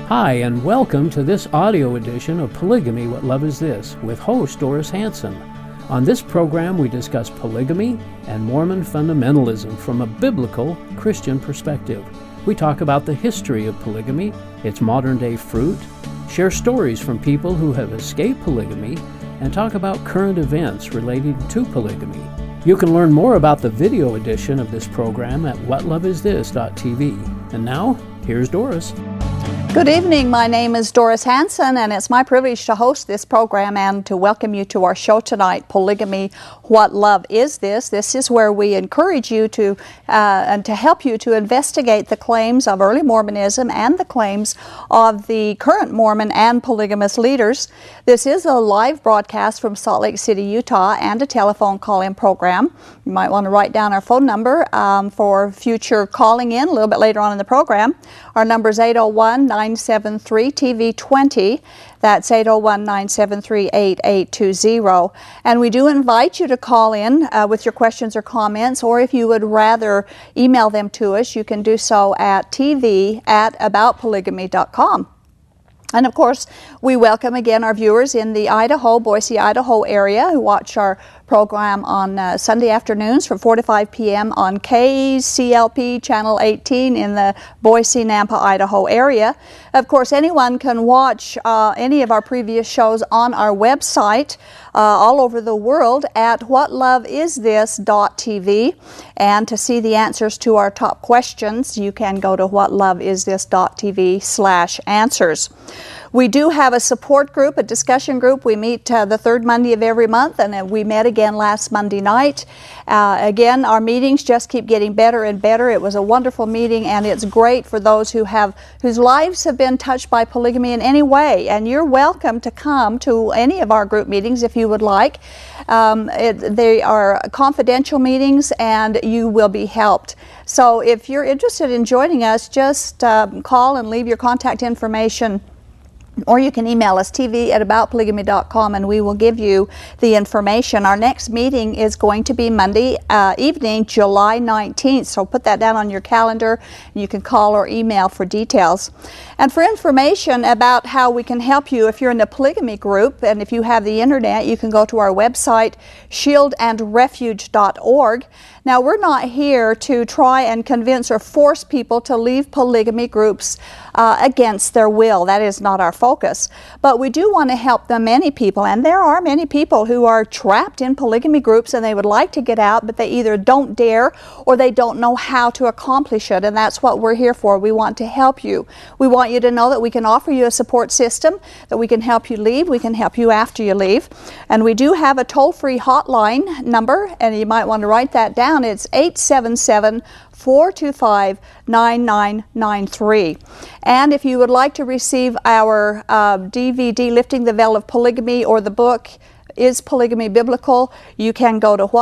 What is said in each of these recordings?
Hi, and welcome to this audio edition of Polygamy, What Love Is This? With host Doris Hanson. On this program, we discuss polygamy and Mormon fundamentalism from a biblical Christian perspective. We talk about the history of polygamy, its modern-day fruit, share stories from people who have escaped polygamy, and talk about current events related to polygamy. You can learn more about the video edition of this program at whatloveisthis.tv. And now, here's Doris. Good evening. My name is Doris Hanson, and it's my privilege to host this program and to welcome you to our show tonight, Polygamy, What Love Is This? This is where we encourage you to and to help you to investigate the claims of early Mormonism and the claims of the current Mormon and polygamous leaders. This is a live broadcast from Salt Lake City, Utah, and a telephone call-in program. You might want to write down our phone number for future calling in a little bit later on in the program. Our number is 801-973-TV20. That's 801-973-8820. And we do invite you to call in with your questions or comments, or if you would rather email them to us, you can do so at tv@aboutpolygamy.com. And of course, we welcome again our viewers in the Boise, Idaho area who watch our program on Sunday afternoons from 4 to 5 p.m. on KCLP Channel 18 in the Boise, Nampa, Idaho area. Of course, anyone can watch any of our previous shows on our website all over the world at whatloveisthis.tv. And to see the answers to our top questions, you can go to whatloveisthis.tv/answers. We do have a support group, a discussion group. We meet the third Monday of every month, and we met again last Monday night. Again, our meetings just keep getting better and better. It was a wonderful meeting, and it's great for those whose lives have been touched by polygamy in any way. And you're welcome to come to any of our group meetings if you would like. They are confidential meetings, and you will be helped. So if you're interested in joining us, just call and leave your contact information. Or you can email us, tv@aboutpolygamy.com, and we will give you the information. Our next meeting is going to be Monday evening, July 19th. So put that down on your calendar. You can call or email for details. And for information about how we can help you if you're in the polygamy group, and if you have the internet, you can go to our website, shieldandrefuge.org. Now, we're not here to try and convince or force people to leave polygamy groups against their will. That is not our focus. But we do want to help the many people, and there are many people who are trapped in polygamy groups and they would like to get out, but they either don't dare or they don't know how to accomplish it, and that's what we're here for. We want to help you. We want you to know that we can offer you a support system, that we can help you leave, we can help you after you leave. And we do have a toll-free hotline number, and you might want to write that down. It's 877-425-9993. And if you would like to receive our DVD, Lifting the Veil of Polygamy, or the book, Is Polygamy Biblical?, you can go to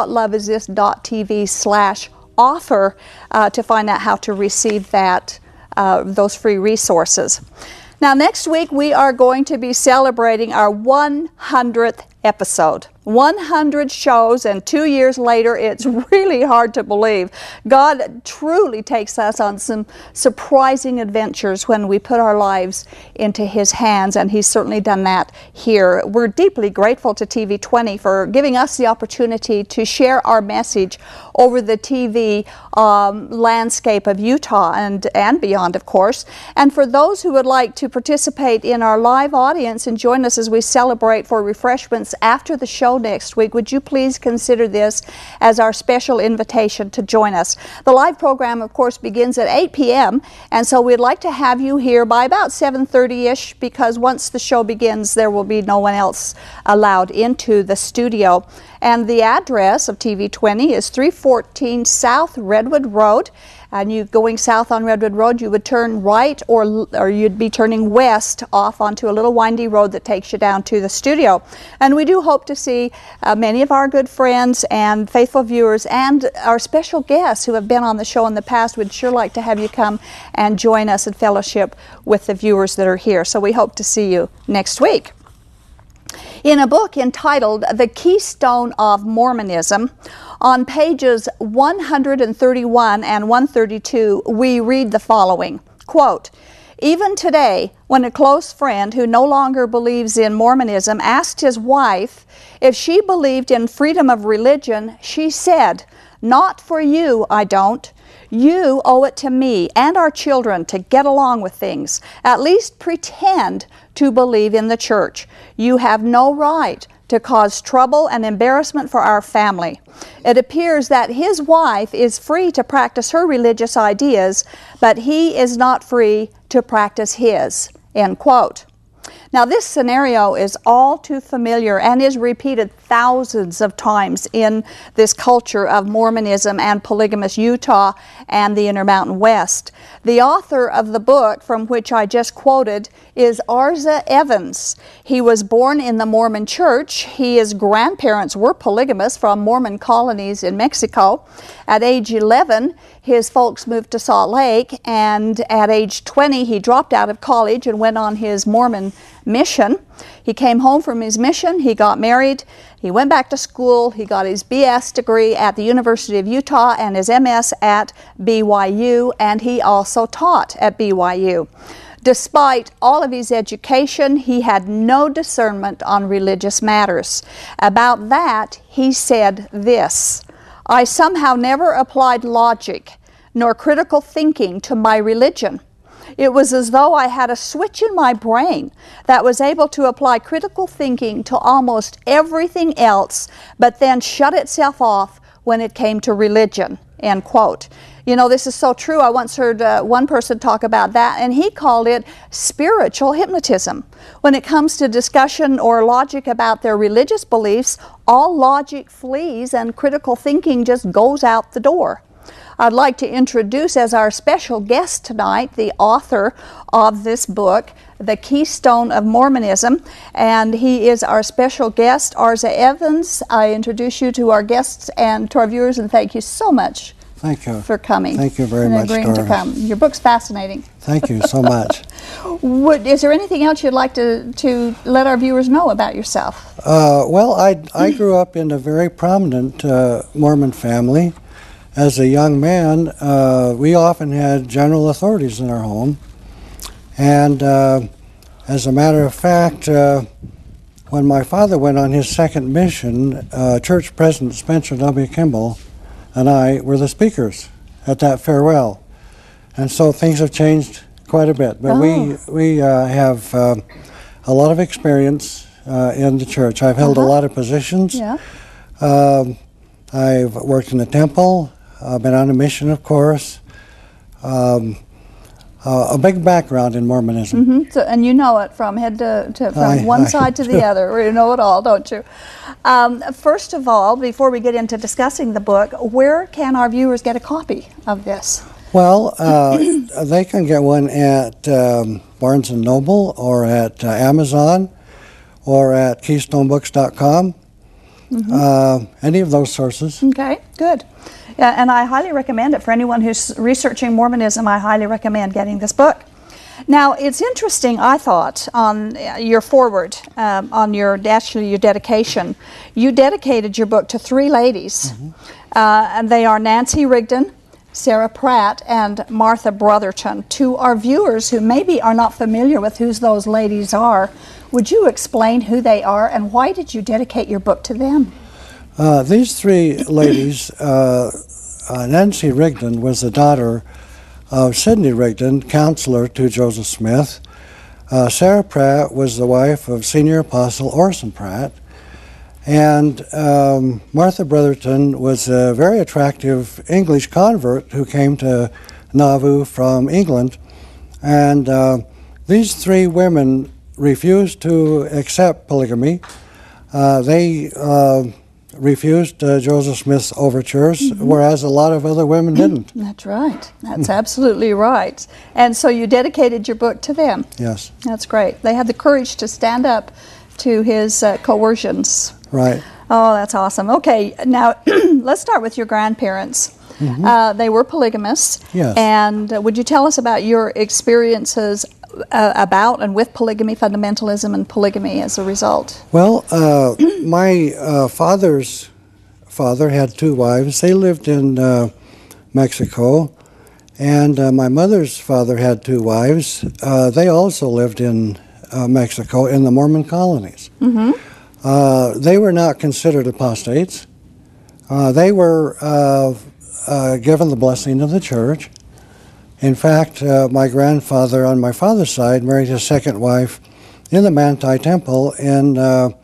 whatloveisthis.tv/offer to find out how to receive that, those free resources. Now, next week we are going to be celebrating our 100th episode. 100 shows, and 2 years later, it's really hard to believe. God truly takes us on some surprising adventures when we put our lives into His hands, and He's certainly done that here. We're deeply grateful to TV20 for giving us the opportunity to share our message over the TV landscape of Utah and beyond, of course. And for those who would like to participate in our live audience and join us as we celebrate for refreshments after the show next week, would you please consider this as our special invitation to join us? The live program, of course, begins at 8 p.m., and so we'd like to have you here by about 7:30-ish, because once the show begins, there will be no one else allowed into the studio. And the address of TV20 is 314 South Redwood Road. And you going south on Redwood Road, you would turn right, or you'd be turning west off onto a little windy road that takes you down to the studio. And we do hope to see many of our good friends and faithful viewers and our special guests who have been on the show in the past. We'd sure like to have you come and join us in fellowship with the viewers that are here. So we hope to see you next week. In a book entitled The Keystone of Mormonism, on pages 131 and 132, we read the following, quote, Even today, when a close friend who no longer believes in Mormonism asked his wife if she believed in freedom of religion, she said, "Not for you, I don't. You owe it to me and our children to get along with things. At least pretend to believe in the church. You have no right to cause trouble and embarrassment for our family." It appears that his wife is free to practice her religious ideas, but he is not free to practice his. End quote. Now, this scenario is all too familiar and is repeated thousands of times in this culture of Mormonism and polygamous Utah and the Intermountain West. The author of the book from which I just quoted is Arza Evans. He was born in the Mormon Church. His grandparents were polygamous from Mormon colonies in Mexico. At age 11, his folks moved to Salt Lake, and at age 20, he dropped out of college and went on his Mormon mission. He came home from his mission, he got married, he went back to school, he got his BS degree at the University of Utah and his MS at BYU, and he also taught at BYU. Despite all of his education, he had no discernment on religious matters. About that, he said this: "I somehow never applied logic nor critical thinking to my religion. It was as though I had a switch in my brain that was able to apply critical thinking to almost everything else, but then shut itself off when it came to religion." End quote. You know, this is so true. I once heard one person talk about that, and he called it spiritual hypnotism. When it comes to discussion or logic about their religious beliefs, all logic flees and critical thinking just goes out the door. I'd like to introduce as our special guest tonight the author of this book, The Keystone of Mormonism, and he is our special guest, Arza Evans. I introduce you to our guests and to our viewers, and thank you so much. Thank you For coming. Thank you very and much, agreeing Doris. to come. Your book's fascinating. Thank you so much. Is there anything else you'd like to let our viewers know about yourself? Well, I grew up in a very prominent Mormon family. As a young man, we often had general authorities in our home. And as a matter of fact, when my father went on his second mission, Church President Spencer W. Kimball and I were the speakers at that farewell. And so things have changed quite a bit. But we have a lot of experience in the church. I've held a lot of positions. Yeah. I've worked in the temple. I've been on a mission, of course. A big background in Mormonism. Mm-hmm. So, and you know it from head from one side to the other. You know it all, don't you? First of all, before we get into discussing the book, where can our viewers get a copy of this? Well, they can get one at Barnes & Noble or at Amazon or at KeystoneBooks.com. Mm-hmm. Any of those sources. Okay, good. Yeah, and I highly recommend it for anyone who's researching Mormonism. I highly recommend getting this book. Now, it's interesting, I thought, on your foreword, on your dedication. You dedicated your book to three ladies, and they are Nancy Rigdon, Sarah Pratt, and Martha Brotherton. To our viewers who maybe are not familiar with who those ladies are, would you explain who they are and why did you dedicate your book to them? These three ladies, Nancy Rigdon was the daughter of Sidney Rigdon, counselor to Joseph Smith. Sarah Pratt was the wife of Senior Apostle Orson Pratt. And Martha Brotherton was a very attractive English convert who came to Nauvoo from England. And these three women refused to accept polygamy. They refused Joseph Smith's overtures, whereas a lot of other women didn't. That's right. That's absolutely right. And so you dedicated your book to them. Yes. That's great. They had the courage to stand up to his coercions. Right. Oh, that's awesome. Okay, now let's start with your grandparents. They were polygamists. Yes. And would you tell us about your experiences about and with polygamy, fundamentalism, and polygamy as a result? Well, my father's father had two wives. They lived in Mexico, And my mother's father had 2 wives. They also lived in Mexico in the Mormon colonies. They were not considered apostates. They were given the blessing of the church. In fact, my grandfather on my father's side married his second wife in the Manti Temple in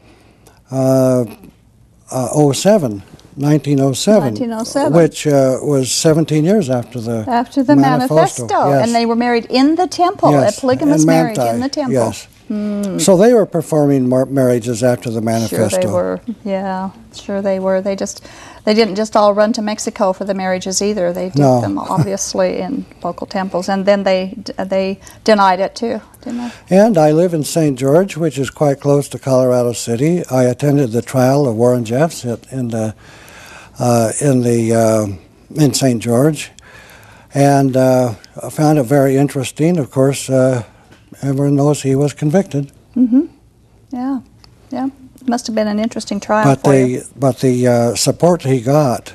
1907, which was 17 years after the manifesto. Yes. And they were married in the temple, Yes, a polygamous in marriage Manti, in the temple. Yes. So they were performing marriages after the manifesto. Sure they were. Yeah, sure they were. They didn't just all run to Mexico for the marriages either. They did them obviously in local temples, and then they denied it too, didn't they? And I live in St. George, which is quite close to Colorado City. I attended the trial of Warren Jeffs in St. George, and I found it very interesting. Of course, everyone knows he was convicted. Yeah. Must have been an interesting trial for you. But the support he got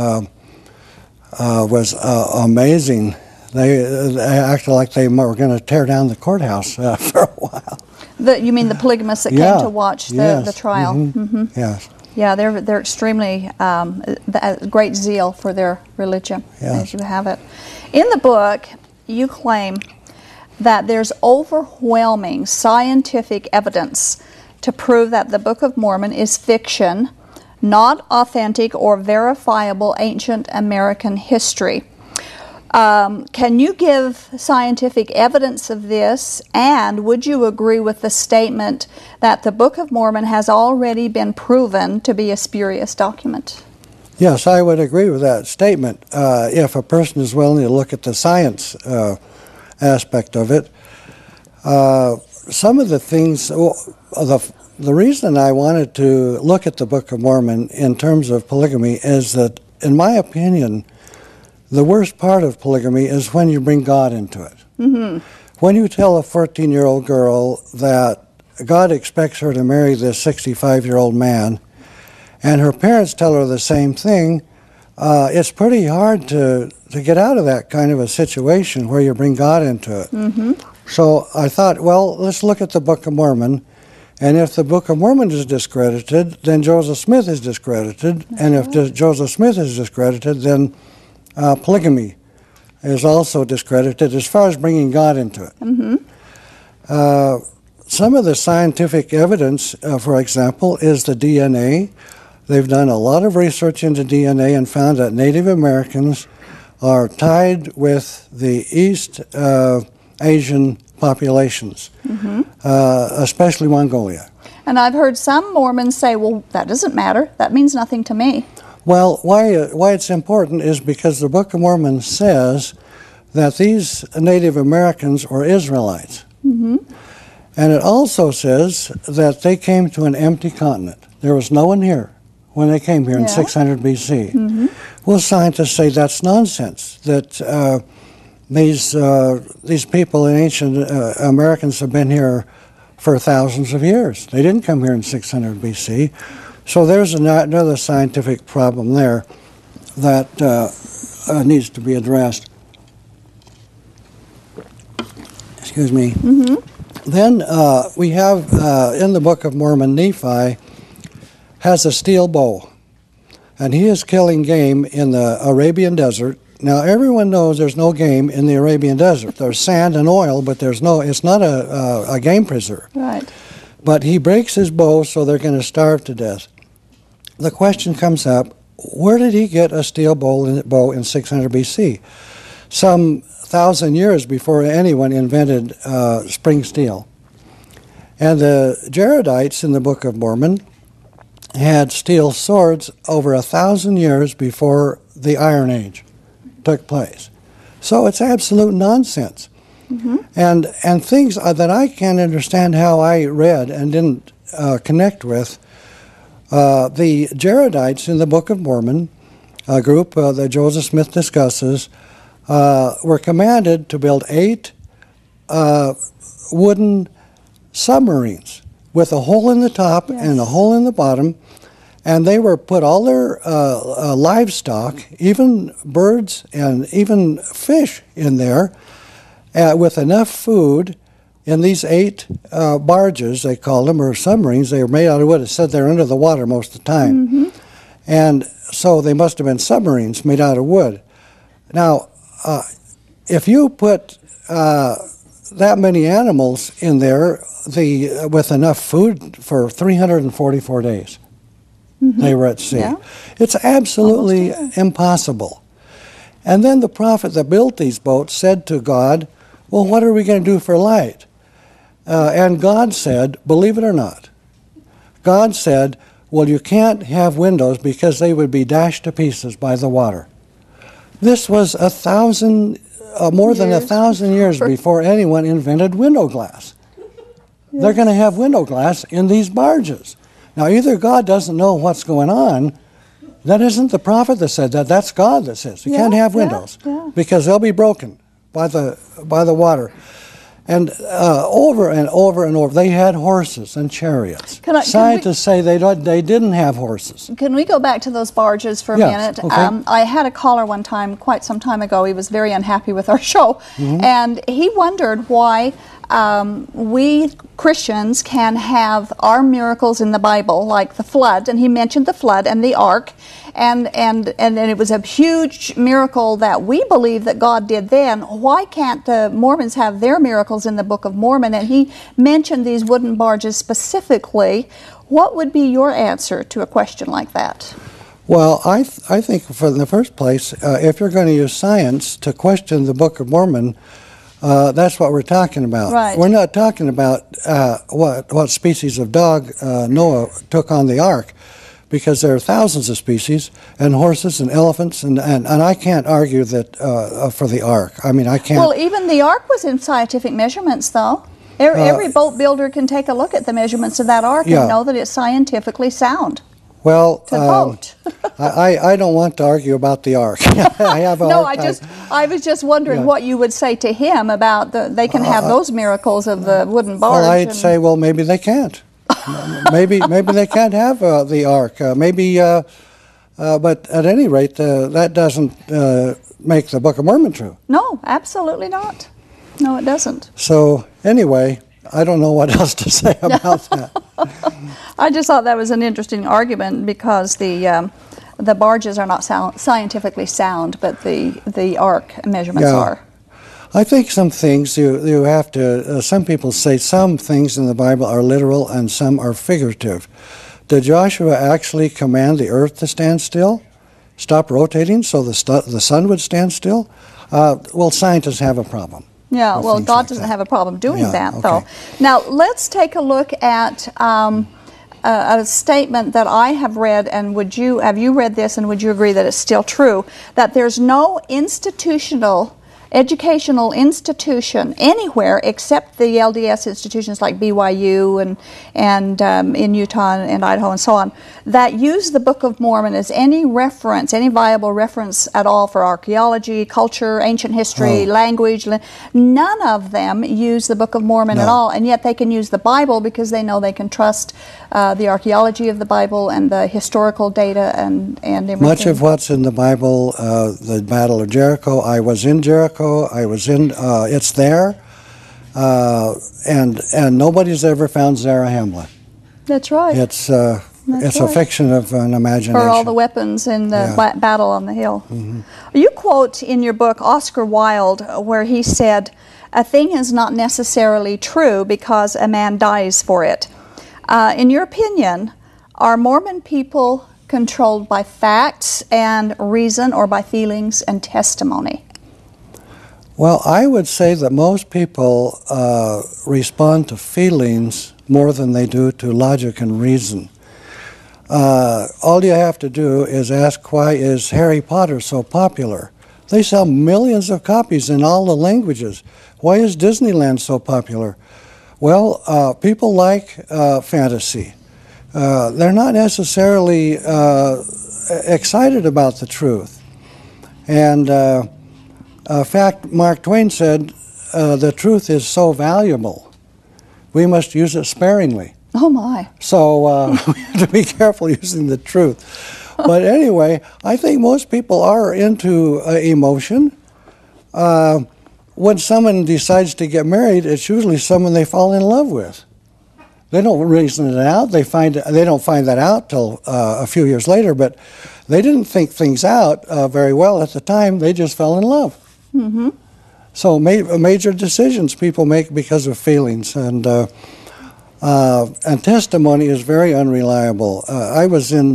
was amazing. They acted like they were going to tear down the courthouse for a while. You mean the polygamists that came to watch the trial? Yes. Yeah, they're extremely great zeal for their religion, as you have it. In the book, you claim that there's overwhelming scientific evidence to prove that the Book of Mormon is fiction, not authentic or verifiable ancient American history. Can you give scientific evidence of this, and would you agree with the statement that the Book of Mormon has already been proven to be a spurious document? Yes, I would agree with that statement if a person is willing to look at the science aspect of it. Some of the things, the reason I wanted to look at the Book of Mormon in terms of polygamy is that, in my opinion, the worst part of polygamy is when you bring God into it. When you tell a 14-year-old girl that God expects her to marry this 65-year-old man, and her parents tell her the same thing, it's pretty hard to get out of that kind of a situation where you bring God into it. So I thought, well, let's look at the Book of Mormon, and if the Book of Mormon is discredited, then Joseph Smith is discredited, and if Joseph Smith is discredited, then polygamy is also discredited as far as bringing God into it. Some of the scientific evidence, for example, is the DNA. They've done a lot of research into DNA and found that Native Americans are tied with the East Asian populations, especially Mongolia. And I've heard some Mormons say, well, that doesn't matter. That means nothing to me. Well, why it's important is because the Book of Mormon says that these Native Americans are Israelites. And it also says that they came to an empty continent. There was no one here when they came here in 600 BC. Well, scientists say that's nonsense, that these people in ancient Americans have been here for thousands of years. They didn't come here in 600 BC. So there's another scientific problem there that needs to be addressed. Excuse me. Then we have in the Book of Mormon, Nephi has a steel bow, and he is killing game in the Arabian desert. Now everyone knows there's no game in the Arabian desert. There's sand and oil, but it's not a game preserve. Right. But he breaks his bow, so they're going to starve to death. The question comes up, where did he get a steel bow in 600 BC? Some 1,000 years before anyone invented spring steel. And the Jaredites in the Book of Mormon had steel swords over 1,000 years before the Iron Age took place. So it's absolute nonsense. And things that I can't understand how I read and didn't connect with. The Jaredites in the Book of Mormon, a group that Joseph Smith discusses, were commanded to build 8 wooden submarines with a hole in the top and a hole in the bottom, And they were put all their livestock, even birds and even fish in there, with enough food in these 8 barges, they called them, or submarines. They were made out of wood. It said they're under the water most of the time. Mm-hmm. And so they must have been submarines made out of wood. Now, if you put that many animals in there with enough food for 344 days, they were at sea. Yeah. It's absolutely impossible. And then the prophet that built these boats said to God, well, what are we going to do for light? And God said, believe it or not, God said, well, you can't have windows because they would be dashed to pieces by the water. This was more than 1,000 years before anyone invented window glass. Yes. They're going to have window glass in these barges. Now, either God doesn't know what's going on. That isn't the prophet that said that. That's God that says you can't have windows because they'll be broken by the water. And over and over and over, they had horses and chariots. Scientists say they didn't have horses. Can we go back to those barges for a minute? Okay. I had a caller one time, quite some time ago. He was very unhappy with our show, and he wondered why we Christians can have our miracles in the Bible, like the flood, and he mentioned the flood and the ark, and it was a huge miracle that we believe that God did then. Why can't the Mormons have their miracles in the Book of Mormon? And he mentioned these wooden barges specifically. What would be your answer to a question like that? Well, I think, in the first place, if you're going to use science to question the Book of Mormon, that's what we're talking about. Right. We're not talking about what species of dog Noah took on the ark, because there are thousands of species, and horses and elephants, and I can't argue that for the ark. I mean, I can't. Well, even the ark was in scientific measurements, though. Every boat builder can take a look at the measurements of that ark and know that it's scientifically sound. Well, to vote. I don't want to argue about the ark. I was just wondering what you would say to him about they can have those miracles of the wooden barge. Well, I'd say, well, maybe they can't. maybe they can't have the ark. But at any rate, that doesn't make the Book of Mormon true. No, absolutely not. No, it doesn't. So anyway, I don't know what else to say about that. I just thought that was an interesting argument because the barges are not scientifically sound, but the ark measurements are. I think some things you have to. Some people say some things in the Bible are literal and some are figurative. Did Joshua actually command the earth to stand still, stop rotating, so the sun would stand still? Well, scientists have a problem. Yeah, well, God doesn't have a problem doing that, though. Now, let's take a look at a statement that I have read, and have you read this, and would you agree that it's still true, that there's no educational institution anywhere except the LDS institutions like BYU and in Utah and Idaho and so on, that use the Book of Mormon as any viable reference at all for archaeology, culture, ancient history, language. None of them use the Book of Mormon at all, and yet they can use the Bible because they know they can trust the archaeology of the Bible and the historical data and everything. Much of what's in the Bible, the Battle of Jericho, I was in Jericho, it's there, and nobody's ever found Zarahemla. That's right. It's a fiction of an imagination. For all the weapons in the battle on the hill. You quote in your book Oscar Wilde where he said, "A thing is not necessarily true because a man dies for it." In your opinion, are Mormon people controlled by facts and reason or by feelings and testimony? Well, I would say that most people respond to feelings more than they do to logic and reason. All you have to do is ask, why is Harry Potter so popular? They sell millions of copies in all the languages. Why is Disneyland so popular? Well, people like fantasy. They're not necessarily excited about the truth. And in fact, Mark Twain said, the truth is so valuable, we must use it sparingly. Oh, my. So we have to be careful using the truth. But anyway, I think most people are into emotion. When someone decides to get married, it's usually someone they fall in love with. They don't reason it out. They don't find that out till a few years later. But they didn't think things out very well at the time. They just fell in love. Mm-hmm. So major decisions people make because of feelings, and testimony is very unreliable. I was in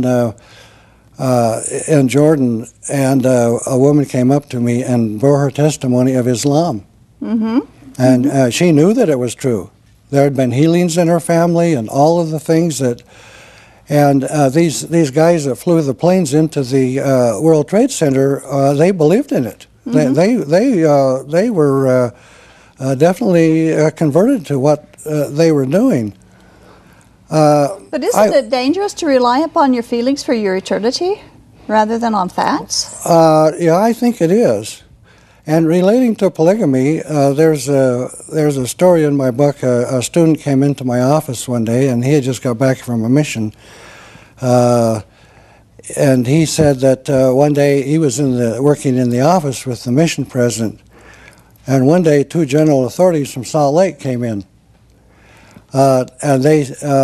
Jordan, and a woman came up to me and bore her testimony of Islam. Mm-hmm. And she knew that it was true. There had been healings in her family and all of the things that... And these guys that flew the planes into the World Trade Center, they believed in it. Mm-hmm. They were definitely converted to what they were doing. But isn't it dangerous to rely upon your feelings for your eternity rather than on facts? Yeah, I think it is. And relating to polygamy, there's a story in my book. A student came into my office one day, and he had just got back from a mission. And he said that one day he was working in the office with the mission president, and one day 2 general authorities from Salt Lake came in. And they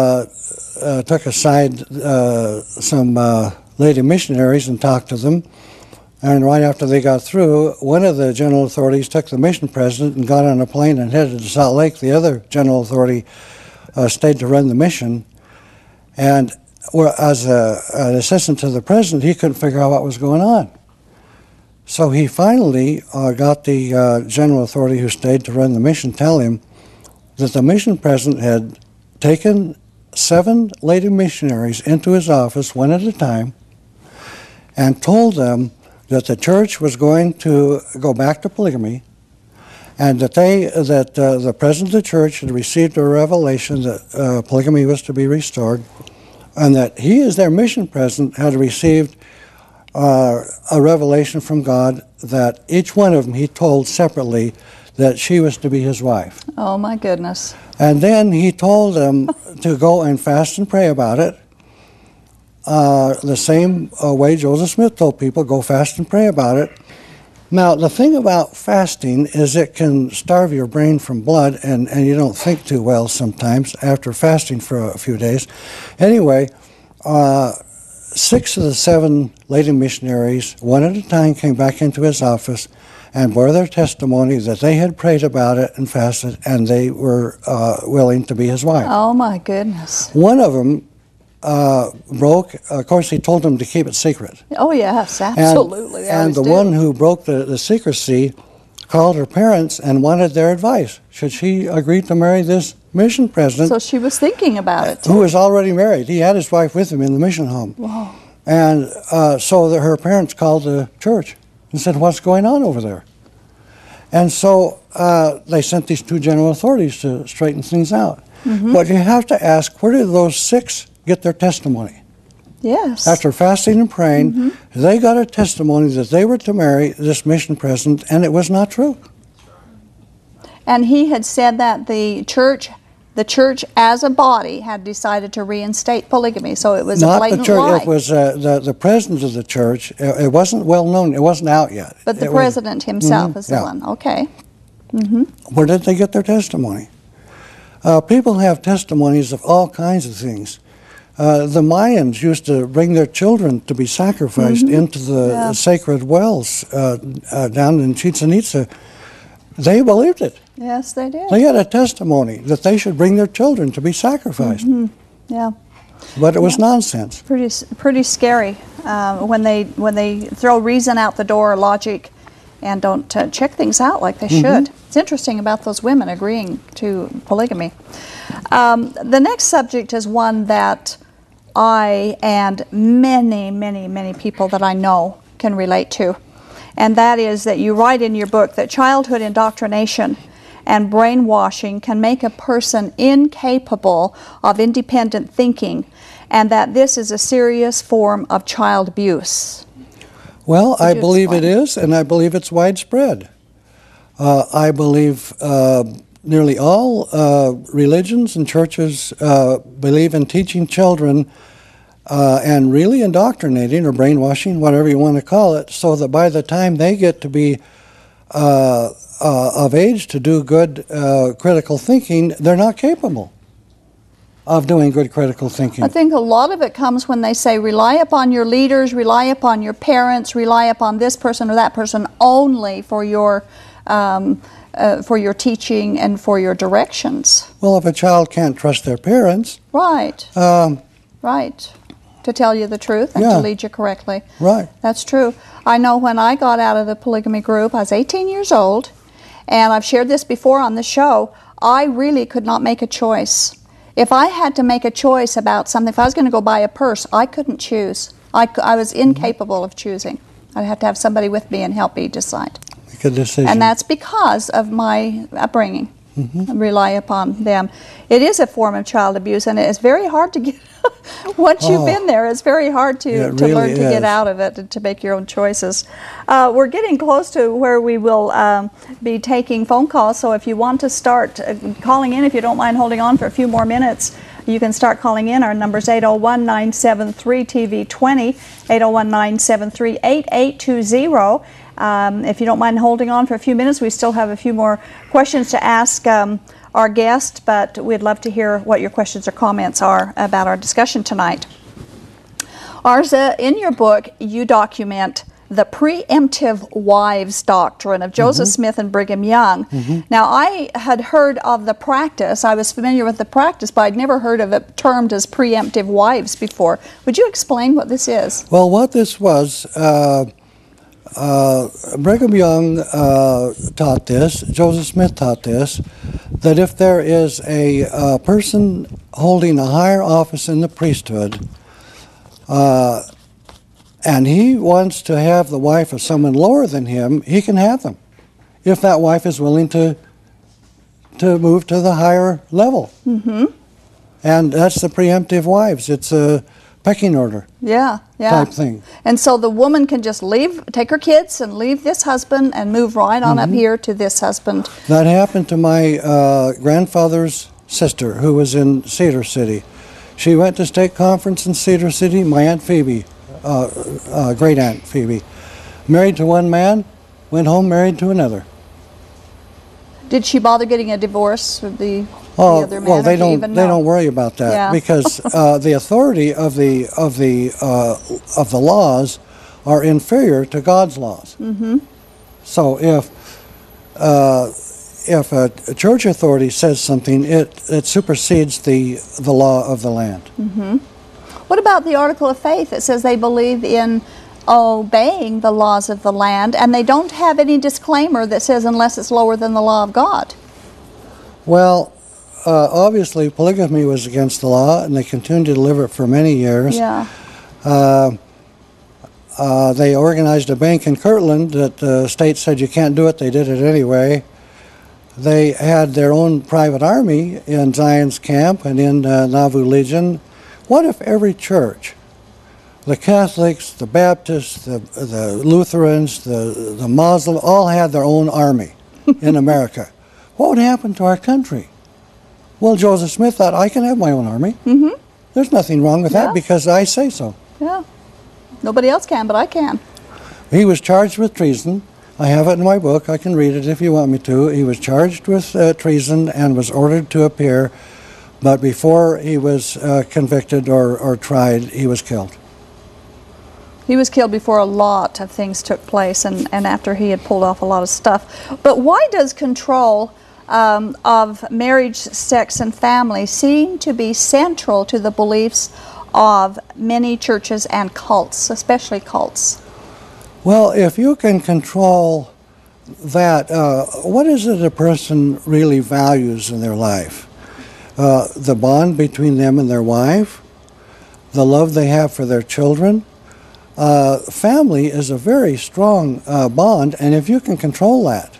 took aside some lady missionaries and talked to them. And right after they got through, one of the general authorities took the mission president and got on a plane and headed to Salt Lake. The other general authority stayed to run the mission. And as an assistant to the president, he couldn't figure out what was going on. So he finally got the general authority who stayed to run the mission tell him that the mission president had taken 7 lady missionaries into his office one at a time and told them that the church was going to go back to polygamy, and that the president of the church had received a revelation that polygamy was to be restored, and that he, as their mission president, had received a revelation from God that each one of them he told separately that she was to be his wife. Oh, my goodness. And then he told them to go and fast and pray about it, the same way Joseph Smith told people, go fast and pray about it. Now, the thing about fasting is it can starve your brain from blood, and you don't think too well sometimes after fasting for a few days. Anyway, 6 of the 7 lady missionaries, one at a time, came back into his office and bore their testimony that they had prayed about it and fasted, and they were willing to be his wife. Oh, my goodness. One of them broke. Of course, he told them to keep it secret. Oh, yes, absolutely. And the one who broke the secrecy called her parents and wanted their advice. Should she agree to marry this mission president? So she was thinking about it, too. Who was already married. He had his wife with him in the mission home. Whoa. And so her parents called the church and said, what's going on over there? And so they sent these 2 general authorities to straighten things out. Mm-hmm. But you have to ask, where did those 6 get their testimony? Yes. After fasting and praying, they got a testimony that they were to marry this mission president, and it was not true. And he had said that the church as a body had decided to reinstate polygamy, so it was not a blatant the church. lie. It was the president of the church. It wasn't well known. It wasn't out yet. But the president himself is the one. Okay. Mm-hmm. Where did they get their testimony? People have testimonies of all kinds of things. The Mayans used to bring their children to be sacrificed into the sacred wells down in Chichen Itza. They believed it. Yes, they did. They had a testimony that they should bring their children to be sacrificed. Mm-hmm. Yeah. But it was nonsense. Pretty scary when they throw reason out the door, logic, and don't check things out like they should. It's interesting about those women agreeing to polygamy. The next subject is one that I and many, many, many people that I know can relate to. And that is that you write in your book that childhood indoctrination and brainwashing can make a person incapable of independent thinking, and that this is a serious form of child abuse. Well, I believe it is, and I believe it's widespread. I believe nearly all religions and churches believe in teaching children and really indoctrinating or brainwashing, whatever you want to call it, so that by the time they get to be of age to do good critical thinking, they're not capable of doing good critical thinking. I think a lot of it comes when they say rely upon your leaders, rely upon your parents, rely upon this person or that person only for your teaching and for your directions. Well, if a child can't trust their parents, right, right, to tell you the truth and yeah, to lead you correctly. Right. That's true. I know when I got out of the polygamy group, I was 18 years old, and I've shared this before on the show, I really could not make a choice. If I had to make a choice about something, if I was going to go buy a purse, I couldn't choose. I was incapable of choosing. I'd have to have somebody with me and help me decide. Make a decision. And that's because of my upbringing. Rely upon them. It is a form of child abuse, and it's very hard to get. Once you've been there, it's very hard to really learn to get out of it and to make your own choices. We're getting close to where we will be taking phone calls, so if you want to start calling in, if you don't mind holding on for a few more minutes, you can start calling in. Our number's 801-973-TV20, 801-973-8820. If you don't mind holding on for a few minutes, we still have a few more questions to ask our guest, but we'd love to hear what your questions or comments are about our discussion tonight. Arza, in your book, you document the preemptive wives doctrine of Joseph Smith and Brigham Young. Now, I had heard of the practice. I was familiar with the practice, but I'd never heard of it termed as preemptive wives before. Would you explain what this is? Well, what this was, Brigham Young taught this, Joseph Smith taught this, that if there is a person holding a higher office in the priesthood, and he wants to have the wife of someone lower than him, he can have them, if that wife is willing to move to the higher level. And that's the preemptive wives. It's a pecking order type thing. And so the woman can just take her kids and leave this husband and move right on up here to this husband. That happened to my grandfather's sister, who was in Cedar City. She went to state conference in Cedar City. My Aunt Phoebe, great Aunt Phoebe, married to one man, went home married to another. Did she bother getting a divorce with the other man? Well, they don't worry about that because the authority of the laws are inferior to God's laws. So if a church authority says something, it supersedes the law of the land. What about the article of faith that says they believe in obeying the laws of the land, and they don't have any disclaimer that says unless it's lower than the law of God? Well, obviously polygamy was against the law, and they continued to deliver it for many years. They organized a bank in Kirtland that the state said you can't do it. They did it anyway. They had their own private army in Zion's Camp and in Nauvoo Legion. What if every church, the Catholics, the Baptists, the Lutherans, the Muslims, all had their own army in America? What would happen to our country? Well, Joseph Smith thought, I can have my own army. There's nothing wrong with that because I say so. Nobody else can, but I can. He was charged with treason. I have it in my book. I can read it if you want me to. He was charged with treason and was ordered to appear, but before he was convicted or tried, he was killed. He was killed before a lot of things took place and after he had pulled off a lot of stuff. But why does control of marriage, sex, and family seem to be central to the beliefs of many churches and cults, especially cults? Well, if you can control that, what is it a person really values in their life? The bond between them and their wife, the love they have for their children. Family is a very strong bond, and if you can control that,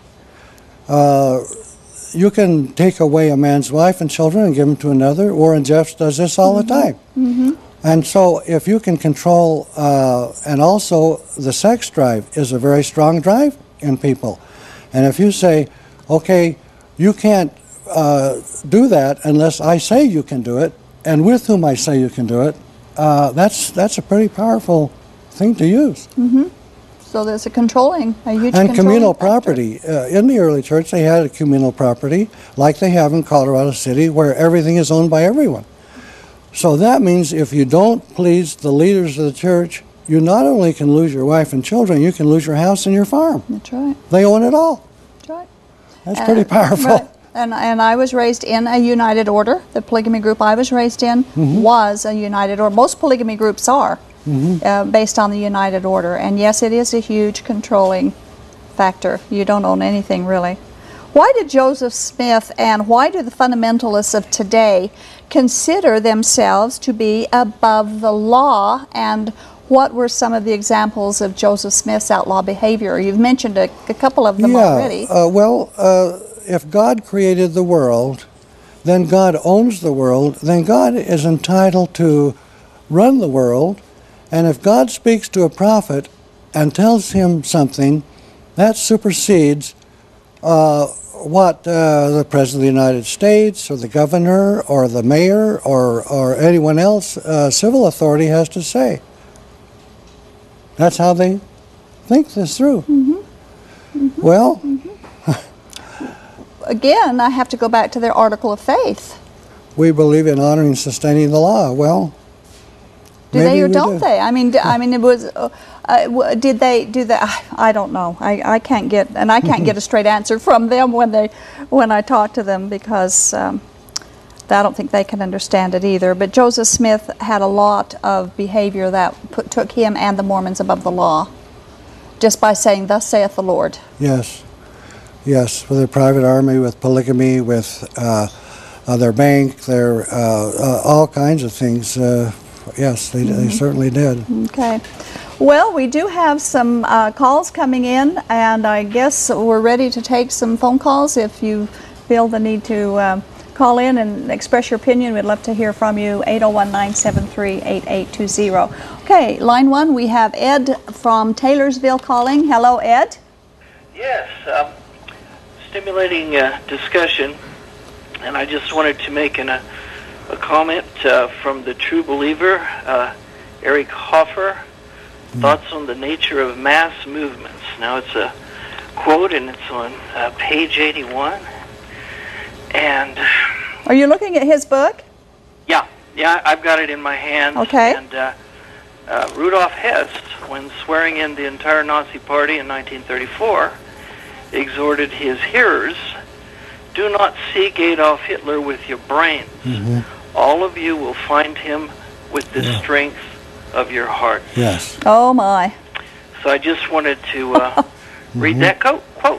you can take away a man's wife and children and give them to another. Warren Jeffs does this all the time. And so if you can control, and also the sex drive is a very strong drive in people. And if you say, okay, you can't do that unless I say you can do it, and with whom I say you can do it. That's a pretty powerful thing to use. Mm-hmm. So there's a huge and controlling communal factor. property. In the early church, they had a communal property like they have in Colorado City, where everything is owned by everyone. So that means if you don't please the leaders of the church, you not only can lose your wife and children, you can lose your house and your farm. That's right. They own it all. That's right. That's pretty powerful. Right. And I was raised in a united order. The polygamy group I was raised in was a united order. Most polygamy groups are based on the united order. And yes, it is a huge controlling factor. You don't own anything, really. Why did Joseph Smith and why do the fundamentalists of today consider themselves to be above the law? And what were some of the examples of Joseph Smith's outlaw behavior? You've mentioned a couple of them already. If God created the world, then God owns the world, then God is entitled to run the world. And if God speaks to a prophet and tells him something, that supersedes what the President of the United States or the governor or the mayor or anyone else, civil authority, has to say. That's how they think this through. Well, again, I have to go back to their article of faith. we believe in honoring and sustaining the law. Well, Do they or don't they? I mean, it was. Did they do that? I don't know. I can't get a straight answer from them when I talk to them, because I don't think they can understand it either. But Joseph Smith had a lot of behavior that took him and the Mormons above the law, just by saying, "Thus saith the Lord." Yes, with their private army, with polygamy, with their bank, their all kinds of things. Yes, they certainly did. Okay. Well, we do have some calls coming in, and I guess we're ready to take some phone calls. If you feel the need to call in and express your opinion, we'd love to hear from you. 801-973-8820. Okay, line one, we have Ed from Taylorsville calling. Hello, Ed. Yes, stimulating discussion, and I just wanted to make a comment from the True Believer, Eric Hoffer, thoughts on the nature of mass movements. Now it's a quote, and it's on page 81. And are you looking at his book? Yeah, I've got it in my hand. Okay. And Rudolf Hess, when swearing in the entire Nazi Party in 1934, exhorted his hearers, "Do not seek Adolf Hitler with your brains. All of you will find him with the strength of your heart." Yes. Oh, my. So I just wanted to read that quote.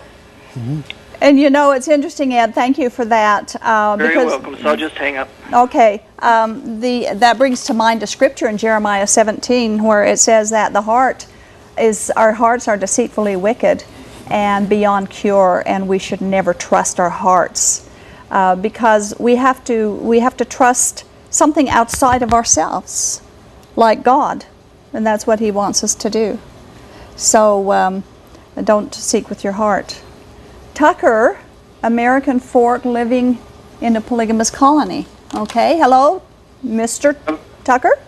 And you know, it's interesting, Ed, thank you for that. Very welcome, so I'll just hang up. Okay, that brings to mind a scripture in Jeremiah 17 where it says that our hearts are deceitfully wicked and beyond cure, and we should never trust our hearts because we have to trust something outside of ourselves, like God, and that's what He wants us to do. So don't seek with your heart. Tucker, American Fork, living in a polygamous colony. Okay, hello, Mr. Tucker?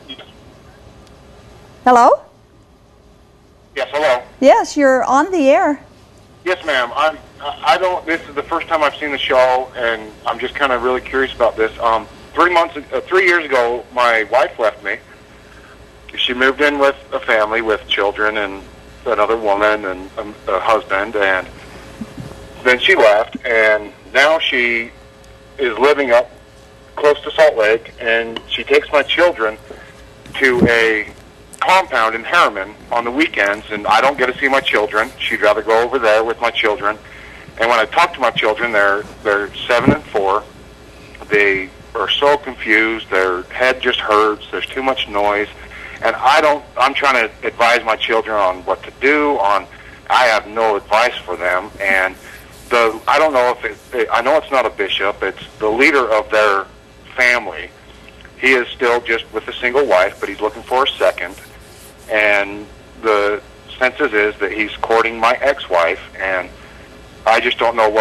Hello? Yes, hello. Yes, you're on the air. Yes, ma'am. This is the first time I've seen the show, and I'm just kind of really curious about this. 3 years ago, my wife left me. She moved in with a family with children and another woman and a husband, and then she left, and now she is living up close to Salt Lake, and she takes my children to a compound in Harriman on the weekends, and I don't get to see my children. She'd rather go over there with my children. And when I talk to my children, they're 7 and 4. They are so confused. Their head just hurts. There's too much noise. And I'm trying to advise my children on what to do. I have no advice for them. And I don't know I know it's not a bishop. It's the leader of their family. He is still just with a single wife, but he's looking for a second. And the census is that he's courting my ex-wife, and I just don't know what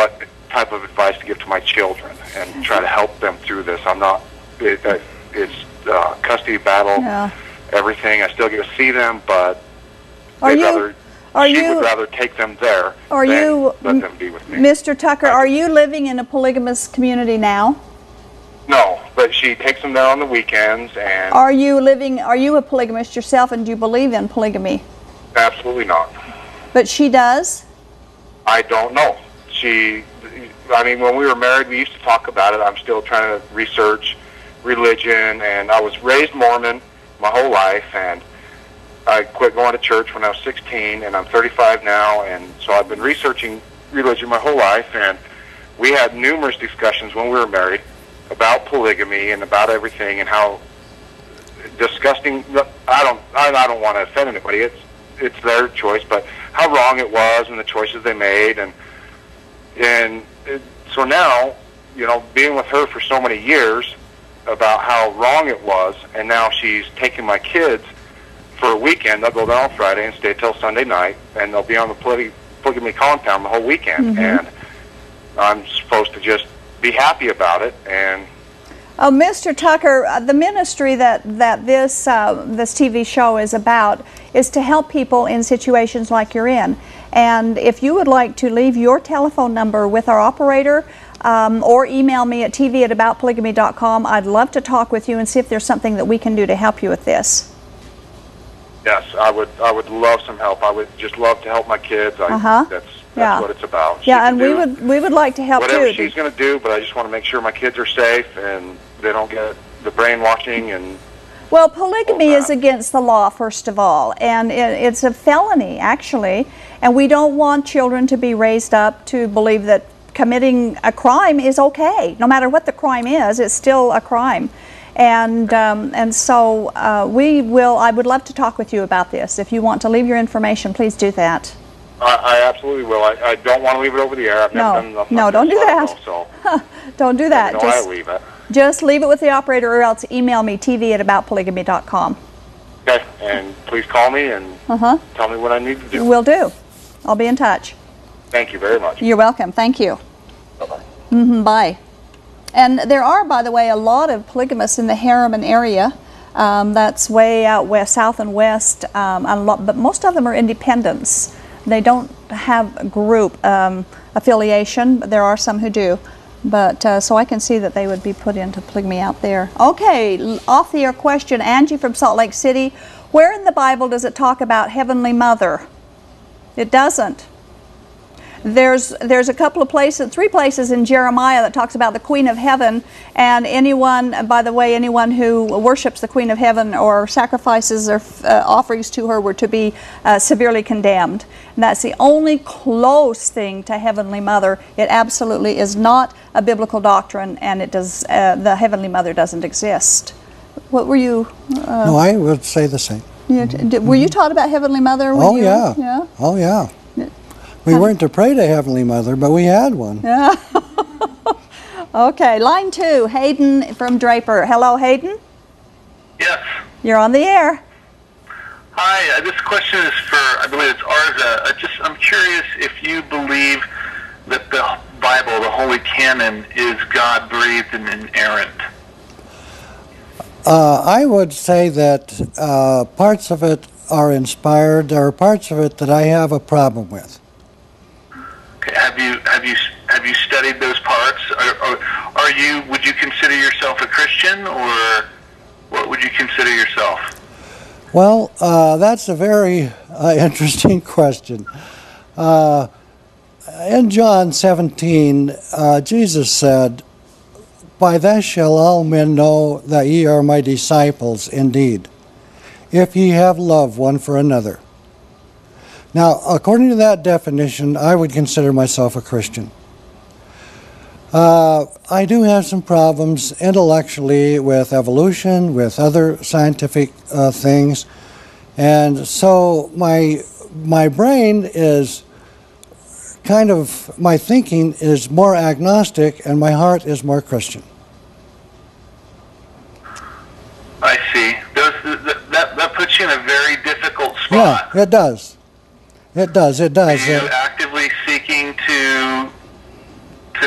type of advice to give to my children and try to help them through this. I'm not. It's custody battle, everything. I still get to see them, but she would rather take them there than let them be with me. Mr. Tucker, are you living in a polygamous community now? No, but she takes them there on the weekends. And are you a polygamist yourself, and do you believe in polygamy? Absolutely not. But she does? I don't know. When we were married, we used to talk about it. I'm still trying to research religion, and I was raised Mormon my whole life, and I quit going to church when I was 16, and I'm 35 now, and so I've been researching religion my whole life, and we had numerous discussions when we were married about polygamy and about everything and how disgusting. I don't want to offend anybody. It's their choice, but how wrong it was and the choices they made, so now, being with her for so many years about how wrong it was, and now she's taking my kids for a weekend. They'll go down on Friday and stay till Sunday night, and they'll be on the polygamy compound the whole weekend, and I'm supposed to just be happy about it. And Mr. Tucker, the ministry that this TV show is about is to help people in situations like you're in. And if you would like to leave your telephone number with our operator, or email me at tv@aboutpolygamy.com, I'd love to talk with you and see if there's something that we can do to help you with this. Yes, I would love some help. I would just love to help my kids. That's what it's about. And we would like to help whatever too. She's going to do, but I just want to make sure my kids are safe and they don't get the brainwashing and. Well, polygamy is against the law, first of all, and it's a felony, actually, and we don't want children to be raised up to believe that committing a crime is okay. No matter what the crime is, it's still a crime. And so I would love to talk with you about this. If you want to leave your information, please do that. I absolutely will. I don't want to leave it over the air. I've never done enough. No, don't do that. Don't do that. I leave it. Just leave it with the operator, or else email me, tv@aboutpolygamy.com. Okay, and please call me and tell me what I need to do. Will do. I'll be in touch. Thank you very much. You're welcome. Thank you. Bye-bye. Bye. And there are, by the way, a lot of polygamists in the Harriman area. That's way out west, south and west, but most of them are independents. They don't have group affiliation, but there are some who do. But so I can see that they would be put into polygamy out there. Okay, off the air question, Angie from Salt Lake City. Where in the Bible does it talk about Heavenly Mother? It doesn't. There's a couple of places, 3 places in Jeremiah that talks about the Queen of Heaven, and anyone, by the way, anyone who worships the Queen of Heaven or sacrifices or offerings to her were to be severely condemned. And that's the only close thing to Heavenly Mother. It absolutely is not a biblical doctrine, and it does. The Heavenly Mother doesn't exist. What were you? No, I would say the same. Were you taught about Heavenly Mother? Yeah. Oh, yeah. We weren't to pray to Heavenly Mother, but we had one. Yeah. Okay, line 2, Hayden from Draper. Hello, Hayden. Yes. You're on the air. Hi, this question is for, I believe it's Arza. I'm curious if you believe that the Bible, the Holy Canon, is God-breathed and inerrant. I would say that parts of it are inspired. There are parts of it that I have a problem with. Have you studied those parts? Would you consider yourself a Christian, or what would you consider yourself? Well, that's a very interesting question. In John 17, Jesus said, "By this shall all men know that ye are my disciples indeed, if ye have love one for another." Now, according to that definition, I would consider myself a Christian. I do have some problems intellectually with evolution, with other scientific things, and so my brain is kind of, my thinking is more agnostic, and my heart is more Christian. I see. That puts you in a very difficult spot. Yeah, it does. It does. Are you actively seeking to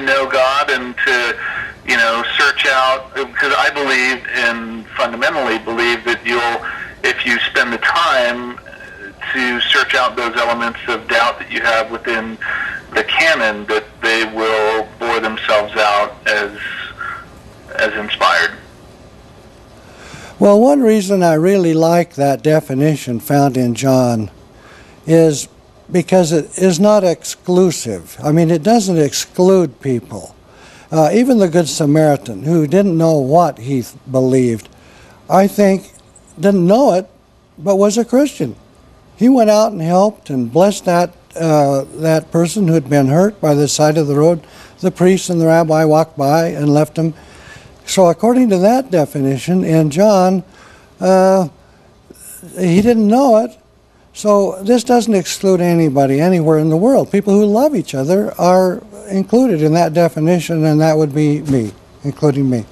search out, because I believe and fundamentally believe that if you spend the time to search out those elements of doubt that you have within the canon, that they will bore themselves out as inspired. Well, one reason I really like that definition found in John is because it is not exclusive. I mean, it doesn't exclude people. Even the Good Samaritan, who didn't know what he believed, I think didn't know it, but was a Christian. He went out and helped and blessed that person who had been hurt by the side of the road. The priest and the rabbi walked by and left him. So according to that definition in John, he didn't know it. So this doesn't exclude anybody anywhere in the world. People who love each other are included in that definition, and that would be me, including me.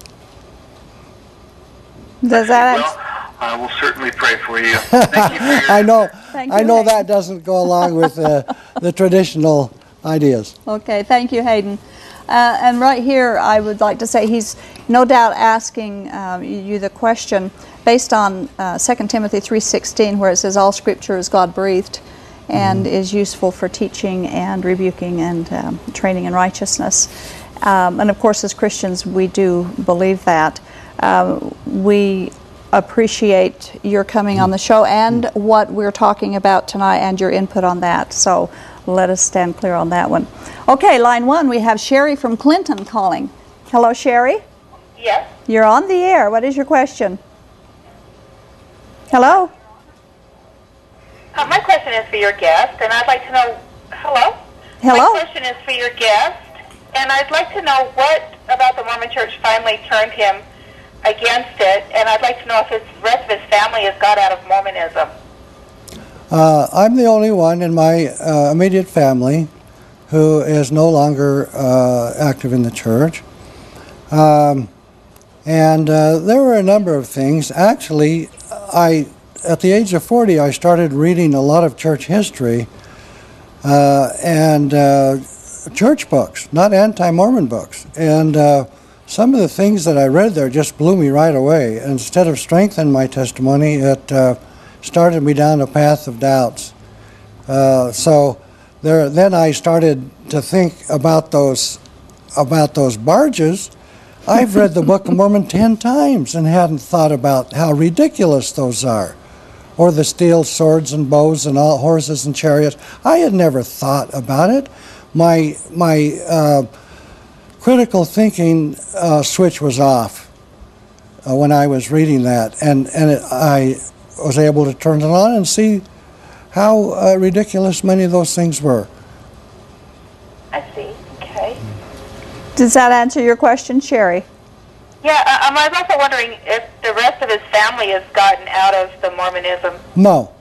Does that? Well, I will certainly pray for you. Thank you for your I know Hayden. that doesn't go along with the traditional ideas. Okay, thank you, Hayden. And right here, I would like to say he's no doubt asking you the question based on 2 Timothy 3:16, where it says, all Scripture is God-breathed and is useful for teaching and rebuking and training in righteousness. And of course, as Christians, we do believe that. We appreciate your coming on the show and what we're talking about tonight and your input on that. So let us stand clear on that one. Okay, line one, we have Sherry from Clinton calling. Hello, Sherry. Yes. You're on the air. What is your question? Hello? My question is for your guest, and I'd like to know... Hello? Hello? My question is for your guest, and I'd like to know what about the Mormon Church finally turned him against it, and I'd like to know if the rest of his family has got out of Mormonism. I'm the only one in my immediate family who is no longer active in the church. And there were a number of things. Actually, at the age of 40, I started reading a lot of church history and church books, not anti-Mormon books. And some of the things that I read there just blew me right away. Instead of strengthening my testimony, it started me down a path of doubts. Then I started to think about those barges. I've read the Book of Mormon 10 times and hadn't thought about how ridiculous those are. Or the steel swords and bows and all horses and chariots. I had never thought about it. My critical thinking switch was off when I was reading that, and I was able to turn it on and see how ridiculous many of those things were. I see. Okay. Does that answer your question, Sherry? Yeah, I was also wondering if the rest of his family has gotten out of the Mormonism. No.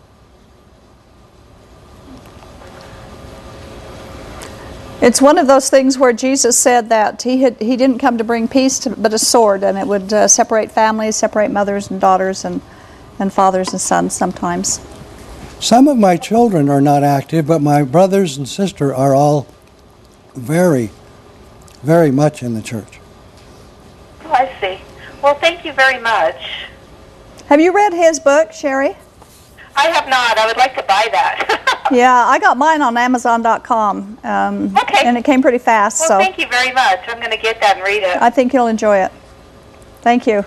It's one of those things where Jesus said that he didn't come to bring peace but a sword, and it would separate families, separate mothers and daughters and fathers and sons sometimes. Some of my children are not active, but my brothers and sister are all very, very much in the church. Oh, I see. Well, thank you very much. Have you read his book, Sherry? I have not. I would like to buy that. Yeah, I got mine on Amazon.com, Okay. and it came pretty fast. Well, so thank you very much. I'm going to get that and read it. I think you'll enjoy it. Thank you.